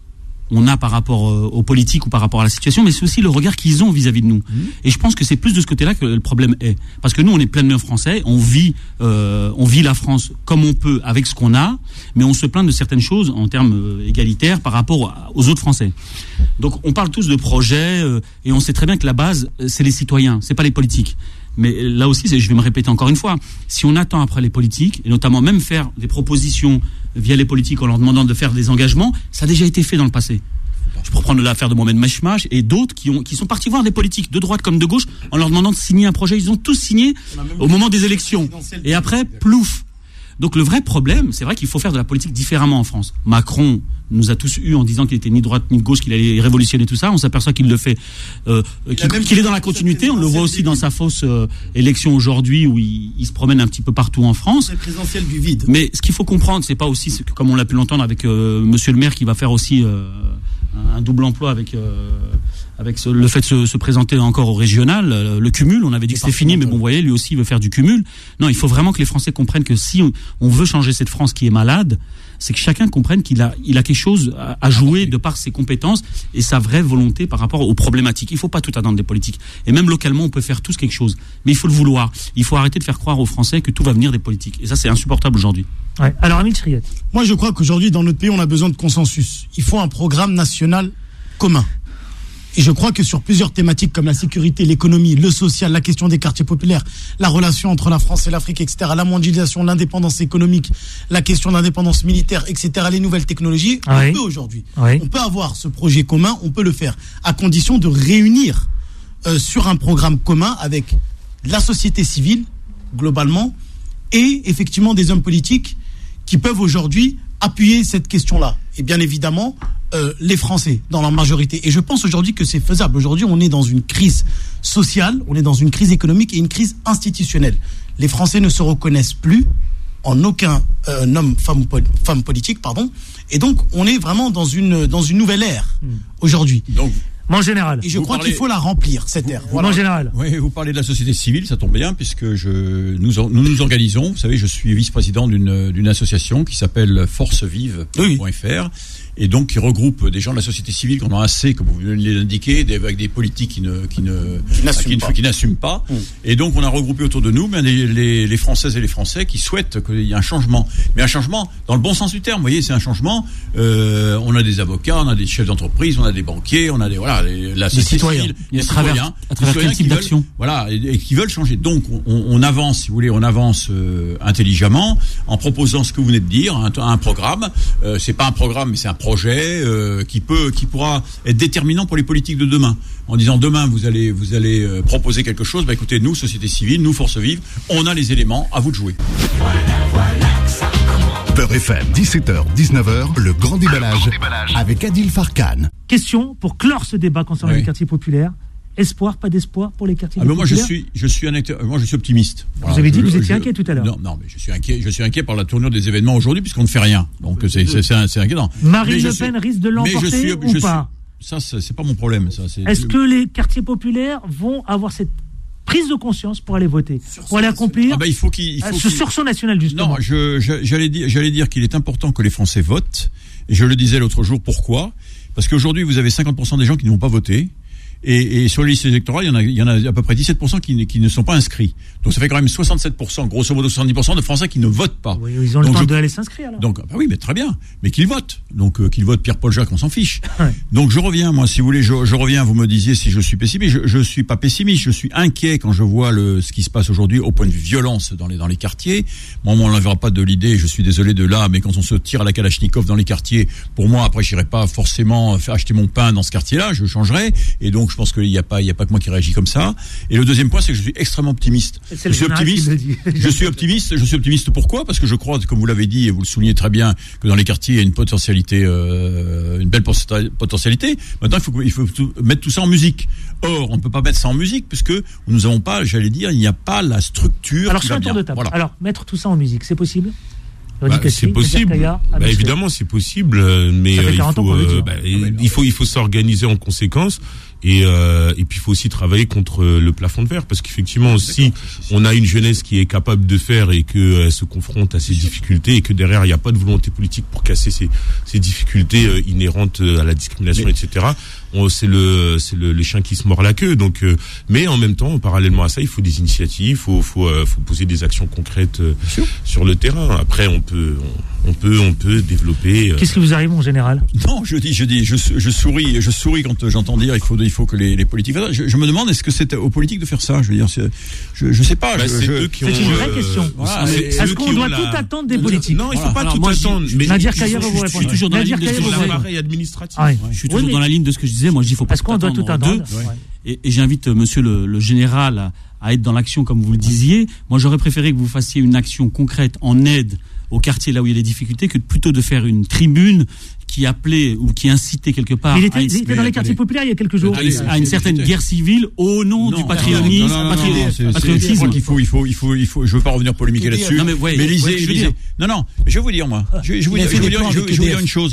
on a par rapport euh, aux politiques ou par rapport à la situation, mais c'est aussi le regard qu'ils ont vis-à-vis de nous. Mmh. Et je pense que c'est plus de ce côté-là que le problème est. Parce que nous, on est pleinement français, on vit, euh, on vit la France comme on peut, avec ce qu'on a, mais on se plaint de certaines choses en termes euh, égalitaires par rapport aux autres Français. Donc, on parle tous de projets, euh, et on sait très bien que la base, c'est les citoyens, c'est pas les politiques. Mais là aussi, je vais me répéter encore une fois, si on attend après les politiques, et notamment même faire des propositions via les politiques en leur demandant de faire des engagements, ça a déjà été fait dans le passé. Je peux reprendre l'affaire de Mohamed Machmach et d'autres qui, ont, qui sont partis voir des politiques de droite comme de gauche en leur demandant de signer un projet. Ils ont tous signé au moment des élections. Et après, plouf. Donc le vrai problème, c'est vrai qu'il faut faire de la politique différemment en France. Macron nous a tous eu en disant qu'il était ni de droite ni de gauche, qu'il allait révolutionner tout ça. On s'aperçoit qu'il le fait, euh, qu'il, qu'il est dans la continuité. On le voit aussi dans sa fausse euh, élection aujourd'hui où il, il se promène un petit peu partout en France. C'est présidentiel du vide. Mais ce qu'il faut comprendre, c'est pas aussi, que, comme on l'a pu l'entendre avec euh, Monsieur le maire qui va faire aussi euh, un double emploi avec... Euh, avec ce, le fait de se, se présenter encore au régional, euh, le cumul, on avait dit que c'était fini, mais bon, vous voyez, lui aussi veut faire du cumul. Non, il faut vraiment que les Français comprennent que si on, on veut changer cette France qui est malade, c'est que chacun comprenne qu'il a, il a quelque chose à, à jouer de par ses compétences et sa vraie volonté par rapport aux problématiques. Il ne faut pas tout attendre des politiques. Et même localement, on peut faire tous quelque chose. Mais il faut le vouloir. Il faut arrêter de faire croire aux Français que tout va venir des politiques. Et ça, c'est insupportable aujourd'hui. Ouais. Alors, Hamid Chriet. Moi, je crois qu'aujourd'hui, dans notre pays, on a besoin de consensus. Il faut un programme national commun. Et je crois que sur plusieurs thématiques comme la sécurité, l'économie, le social, la question des quartiers populaires, la relation entre la France et l'Afrique, et cetera, la mondialisation, l'indépendance économique, la question d'indépendance militaire, et cetera, les nouvelles technologies, oui. on peut aujourd'hui. Oui. On peut avoir ce projet commun, on peut le faire, à condition de réunir euh, sur un programme commun avec la société civile, globalement, et effectivement des hommes politiques qui peuvent aujourd'hui appuyer cette question-là. Et bien évidemment, euh, les Français, dans leur majorité. Et je pense aujourd'hui que c'est faisable. Aujourd'hui, on est dans une crise sociale, on est dans une crise économique et une crise institutionnelle. Les Français ne se reconnaissent plus en aucun euh, homme, femme, femme politique, pardon. Et donc, on est vraiment dans une, dans une nouvelle ère mmh. aujourd'hui. Donc, en général. Et je vous crois parlez... qu'il faut la remplir, cette ère. Voilà. En général. Oui, vous parlez de la société civile, ça tombe bien, puisque je, nous, nous nous organisons. Vous savez, je suis vice-président d'une, d'une association qui s'appelle force vive point f r. Oui. Et donc qui regroupe des gens de la société civile qu'on a assez, comme vous venez de l'indiquer, des, avec des politiques qui ne qui ne qui n'assument qui, pas, qui n'assument pas. Mmh. Et donc on a regroupé autour de nous ben, les, les, les Françaises et les Français qui souhaitent qu'il y ait un changement, mais un changement dans le bon sens du terme. Vous voyez, c'est un changement. Euh, on a des avocats, on a des chefs d'entreprise, on a des banquiers, on a des voilà les, la société civile, des citoyens, à travers quel type d'action. Voilà, et, et qui veulent changer. Donc on, on avance, si vous voulez, on avance euh, intelligemment en proposant ce que vous venez de dire, un, un programme. Euh, c'est pas un programme, mais c'est un projet euh, qui peut, qui pourra être déterminant pour les politiques de demain. En disant demain vous allez, vous allez euh, proposer quelque chose. Bah écoutez, nous société civile, nous force vive, on a les éléments. À vous de jouer. Voilà, voilà, ça Beurre F M, dix-sept heures, dix-neuf heures, le grand déballage, le grand déballage avec Adil Farkan. Question pour clore ce débat concernant oui. les quartiers populaires. Espoir, pas d'espoir pour les quartiers ah ben populaires. Moi, je suis, je suis un acteur, moi, je suis optimiste. Voilà, vous avez dit je, que vous étiez je, inquiet tout à l'heure. Non, non, mais je suis inquiet. Je suis inquiet par la tournure des événements aujourd'hui, puisqu'on ne fait rien. Donc c'est, c'est, c'est, c'est inquiétant. Marine Le Pen risque de l'emporter je suis, ou je pas suis, Ça, c'est, c'est pas mon problème. Ça. C'est, Est-ce que les quartiers populaires vont avoir cette prise de conscience pour aller voter, sursaut pour aller accomplir ah ben, il faut qu'il, il faut ce qu'il... sursaut national justement. Non, je, je, j'allais dire, j'allais dire qu'il est important que les Français votent. Et je le disais l'autre jour. Pourquoi ? Parce qu'aujourd'hui, vous avez cinquante pour cent des gens qui ne vont pas voter. Et, et sur les listes électorales, il y en a, il y en a à peu près dix-sept pour cent qui, qui ne sont pas inscrits. Donc ça fait quand même soixante-sept pour cent, grosso modo soixante-dix pour cent de Français qui ne votent pas. Oui, ils ont le donc temps je... d'aller s'inscrire alors. Donc bah oui, mais très bien, mais qu'ils votent. Donc euh, qu'ils votent Pierre-Paul Jacques, on s'en fiche. Ouais. Donc je reviens, moi, si vous voulez, je, je reviens. Vous me disiez si je suis pessimiste. Je, je suis pas pessimiste, je suis inquiet quand je vois le ce qui se passe aujourd'hui au point de vue violence dans les dans les quartiers. Moi, on n'enlèvera pas de l'idée. Je suis désolé de là, mais quand on se tire à la Kalachnikov dans les quartiers, pour moi, après, j'irai pas forcément faire acheter mon pain dans ce quartier-là. Je changerai. Et donc, je pense qu'il y a pas, il y a pas que moi qui réagis comme ça. Et le deuxième point, c'est que je suis extrêmement optimiste. C'est je suis optimiste. Je suis optimiste. Je suis optimiste. Pourquoi ? Parce que je crois, comme vous l'avez dit et vous le soulignez très bien, que dans les quartiers il y a une potentialité, euh, une belle potentialité. Maintenant, il faut, il faut tout, mettre tout ça en musique. Or, on ne peut pas mettre ça en musique puisque nous n'avons pas, j'allais dire, il n'y a pas la structure. Alors, sur un tour de table. Voilà. Alors, mettre tout ça en musique, c'est possible ? Bah, c'est possible. Bah, évidemment, c'est possible, mais euh, il, faut, euh, bah, il faut il faut s'organiser en conséquence. Et, euh, et puis il faut aussi travailler contre le plafond de verre, parce qu'effectivement, si on a une jeunesse qui est capable de faire et qu'elle euh, se confronte à ces difficultés, et que derrière il n'y a pas de volonté politique pour casser ces, ces difficultés euh, inhérentes à la discrimination, mais... et cetera. On, c'est le c'est le, le chien qui se mord la queue. Donc, euh, mais en même temps, parallèlement à ça, il faut des initiatives, faut faut euh, faut poser des actions concrètes euh, sur le terrain. Après, on peut on, on peut on peut développer. Euh... Qu'est-ce qui vous arrive, mon général ? Non, je dis je dis je, je souris je souris quand j'entends dire il faut il faut que les, les politiques. Je, je me demande est-ce que c'est aux politiques de faire ça ? Je veux dire, c'est, je je sais pas. Bah, je, c'est je, eux qui c'est ont, une vraie question. Voilà, c'est, c'est est-ce qu'on doit la... tout attendre des politiques ? Non, il faut voilà. pas Alors, tout moi, attendre. Je, mais Nadir Kaya va vous répondre. Je suis toujours dans la ligne de ce que je disais. L'appareil administratif. Ah, oui. Je suis toujours oui, dans la ligne de ce que je disais. Moi, je dis, il faut pas est-ce qu'on doit tout attendre. Ouais. Et, et j'invite Monsieur le, le général à, à être dans l'action, comme vous le disiez. Moi, j'aurais préféré que vous fassiez une action concrète en aide au quartier là où il y a des difficultés, que plutôt de faire une tribune qui appelait ou qui incitait quelque part. Il était, il était dans les quartiers populaires il y a quelques jours. À une certaine guerre civile au nom non, du patriotisme. Non, non, non, non, non, patriotisme. Il faut, il faut, il faut, il faut. Je veux pas revenir polémiquer là-dessus. Non, mais, ouais, mais lisez, ouais, lisez. Non, non. Je vais vous dire moi. Je, je, vous, dire, je, vous, dire, je, je vais vous dire une chose.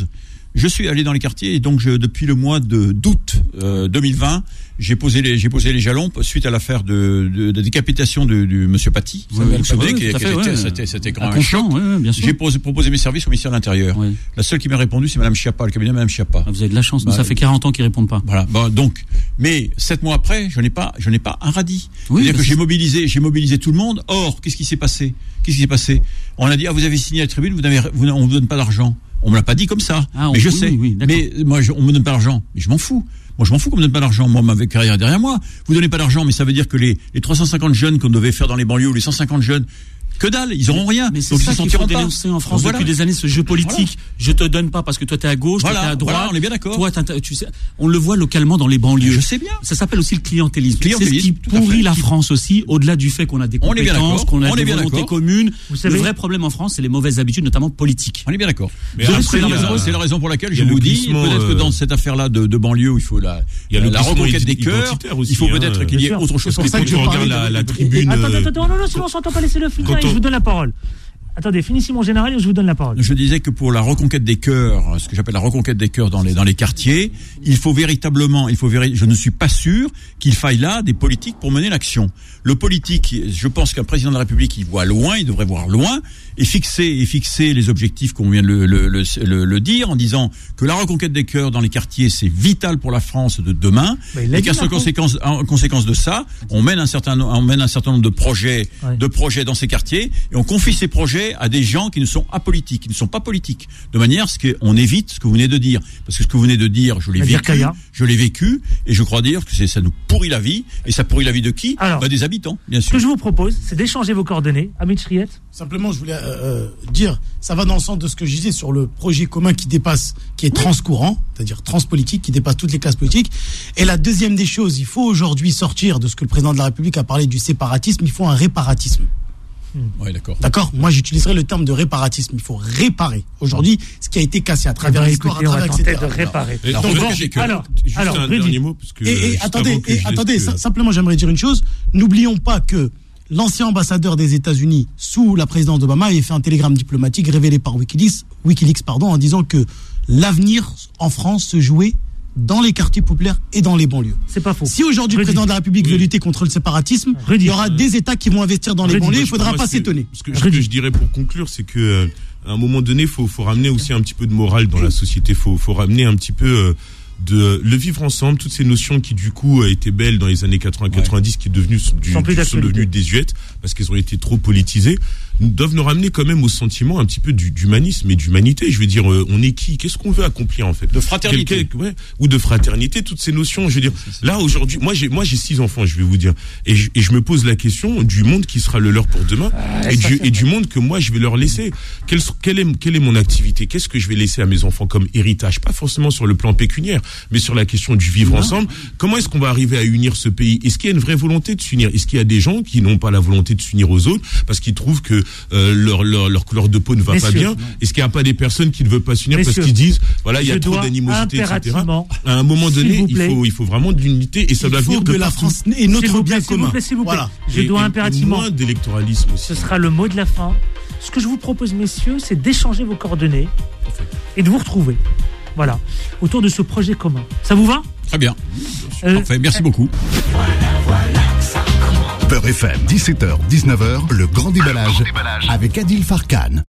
Je suis allé dans les quartiers et donc je, depuis le mois de d'août euh, deux mille vingt, j'ai posé les j'ai posé les jalons suite à l'affaire de, de, de décapitation de, de Monsieur Paty. Oui, oui, Vous oui, qui, tout à qui fait, était, ouais. c'était, c'était quand À même un choc. Conflans, ouais, bien sûr. J'ai posé, proposé mes services au ministère de l'Intérieur. Oui. La seule qui m'a répondu, c'est Madame Schiappa, le cabinet de Madame Schiappa. Ah, vous avez de la chance, nous, Bah, ça fait quarante ans qu'ils répondent pas. Voilà. Bah, donc, mais sept mois après, je n'ai pas, je n'ai pas un radis. Oui, C'est-à-dire bah, que c'est- j'ai mobilisé, j'ai mobilisé tout le monde. Or, qu'est-ce qui s'est passé Qu'est-ce qui s'est passé On a dit, ah, vous avez signé à la tribune, vous n'avez, vous, on vous donne pas d'argent. On me l'a pas dit comme ça. Ah, on- mais je oui, sais. oui, oui, d'accord. mais moi, je, on me donne pas d'argent. Mais je m'en fous. Moi, je m'en fous qu'on me donne pas d'argent. Moi, ma carrière est derrière moi. Vous donnez pas d'argent, mais ça veut dire que les, les trois cent cinquante jeunes qu'on devait faire dans les banlieues ou les cent cinquante jeunes, que dalle, ils auront rien. Mais c'est Donc, ça ils s'en qu'il faut tireront pas. dénoncer en France Donc, depuis voilà. des années, ce jeu politique. Je te donne pas parce que toi t'es à gauche, Voilà, toi t'es à droite. voilà, on est bien d'accord. Toi, t'inter- tu sais, on le voit localement dans les banlieues. Je sais bien. Ça s'appelle aussi le clientélisme. C'est ce Clientélisme, qui tout à pourrit fait. la Qui- France aussi, au-delà du fait qu'on a des On est bien compétences, d'accord. qu'on a On des est bien volontés d'accord. communes. Vous savez- Le vrai problème en France, c'est les mauvaises habitudes, notamment politiques. On est bien d'accord. Mais C'est- après, c'est, la il y a- raison, c'est la raison pour laquelle il y je a le vous dis, glissement, peut-être que euh, dans cette affaire-là de, de banlieue, il faut la, Il y a le la glissement reconquête des ident- cœurs. identitaire aussi, Il faut hein. peut-être qu'il y ait Bien sûr. autre chose C'est pour que ça des que je Quand on parlais regarde la, de- la Et- tribune. Attends, euh, attends, attends, non, non, sinon on s'entend pas laisser le finir Quand et je on- vous donne la parole. Attendez, finissez mon général et je vous donne la parole. Je disais que pour la reconquête des cœurs, ce que j'appelle la reconquête des cœurs dans les dans les quartiers, il faut véritablement, il faut véri- je ne suis pas sûr qu'il faille là des politiques pour mener l'action. Le politique, je pense qu'un président de la République, il voit loin, il devrait voir loin et fixer et fixer les objectifs qu'on vient de le, le, le, le, le dire en disant que la reconquête des cœurs dans les quartiers c'est vital pour la France de demain Mais il l'a et dit, qu'à Macron. conséquence en conséquence de ça, on mène un certain no- on mène un certain nombre de projets Ouais. de projets dans ces quartiers et on confie ces projets à des gens qui ne sont apolitiques, qui ne sont pas politiques, de manière à ce qu'on évite ce que vous venez de dire, parce que ce que vous venez de dire, je l'ai Nadir vécu, Kaya. je l'ai vécu, et je crois dire que c'est, ça nous pourrit la vie, et ça pourrit la vie de qui Alors, bah, des habitants, bien Ce sûr. que je vous propose, c'est d'échanger vos coordonnées. Amit Chriette. Simplement, je voulais euh, euh, dire, ça va dans le sens de ce que je disais sur le projet commun qui dépasse, qui est transcourant, c'est-à-dire transpolitique, qui dépasse toutes les classes politiques. Et la deuxième des choses, il faut aujourd'hui sortir de ce que le président de la République a parlé du séparatisme, il faut un réparatisme. Ouais, d'accord. D'accord? Moi, j'utiliserai le terme de réparatisme. Il faut réparer. Aujourd'hui, ce qui a été cassé à travers Eh ben, l'histoire, à écoutez, on va travers, tenter et cetera. de réparer. Et La donc, reconquête bon, des cœurs. Alors, Juste alors, un Rudy. dernier mot, parce que Et, et juste attendez, avant que et je laisse attendez, que- sim- simplement, j'aimerais dire une chose. N'oublions pas que l'ancien ambassadeur des États-Unis sous la présidence d'Obama avait fait un télégramme diplomatique révélé par WikiLeaks, WikiLeaks pardon, en disant que l'avenir en France se jouait dans les quartiers populaires et dans les banlieues. C'est pas faux. Si aujourd'hui le Rudy. président de la République veut Oui. lutter contre le séparatisme, Rudy. il y aura des États qui vont investir dans les Rudy. banlieues, il Moi, faudra moi, pas c'est- s'étonner. Ce que, ce Rudy. que je dirais pour conclure, c'est que euh, à un moment donné, faut faut ramener aussi un petit peu de morale dans la société. Faut faut ramener un petit peu euh, de le vivre ensemble, toutes ces notions qui du coup euh, étaient belles dans les années quatre-vingts quatre-vingt-dix, qui devenues du, Sont plus du- sont d'actualité. devenues désuètes parce qu'elles ont été trop politisées, nous- doivent nous ramener quand même au sentiment un petit peu du- d'humanisme et d'humanité. Je veux dire, euh, on est qui? Qu'est-ce qu'on veut accomplir en fait? De fraternité. Quel- quel- ouais, ou de fraternité, toutes ces notions. Je veux dire, là aujourd'hui, moi j'ai moi j'ai six enfants, je vais vous dire, et je, et je me pose la question du monde qui sera le leur pour demain et, ça, du, c'est et du monde que moi je vais leur laisser. Quelle, quelle, est, quelle est mon activité? Qu'est-ce que je vais laisser à mes enfants comme héritage? Pas forcément sur le plan pécuniaire, mais sur la question du vivre ensemble. Comment est-ce qu'on va arriver à unir ce pays? Est-ce qu'il y a une vraie volonté de s'unir? Est-ce qu'il y a des gens qui n'ont pas la volonté de s'unir aux autres parce qu'ils trouvent que euh, leur, leur, leur couleur de peau ne va Messieurs, pas bien? Est-ce qu'il n'y a pas des personnes qui ne veulent pas s'unir parce Messieurs, qu'ils disent, voilà, il y a je trop dois d'animosité, et cetera. impérativement, À un moment s'il donné, vous il plaît, faut, il faut vraiment de l'unité et ça Il doit faut venir que de la partout. France ait S'il notre vous bien plaît, s'il vous commun. plaît, s'il vous plaît. Voilà. Je Et- dois et- et impérativement. moins d'électoralisme aussi. Ce sera le mot de la fin. Ce que je vous propose, messieurs, c'est d'échanger vos coordonnées et de vous retrouver. Voilà. Autour de ce projet commun. Ça vous va? Très bien. Euh, Parfait. Merci beaucoup. Beurre F M, dix-sept heures dix-neuf heures, le grand déballage avec Adil Farkan.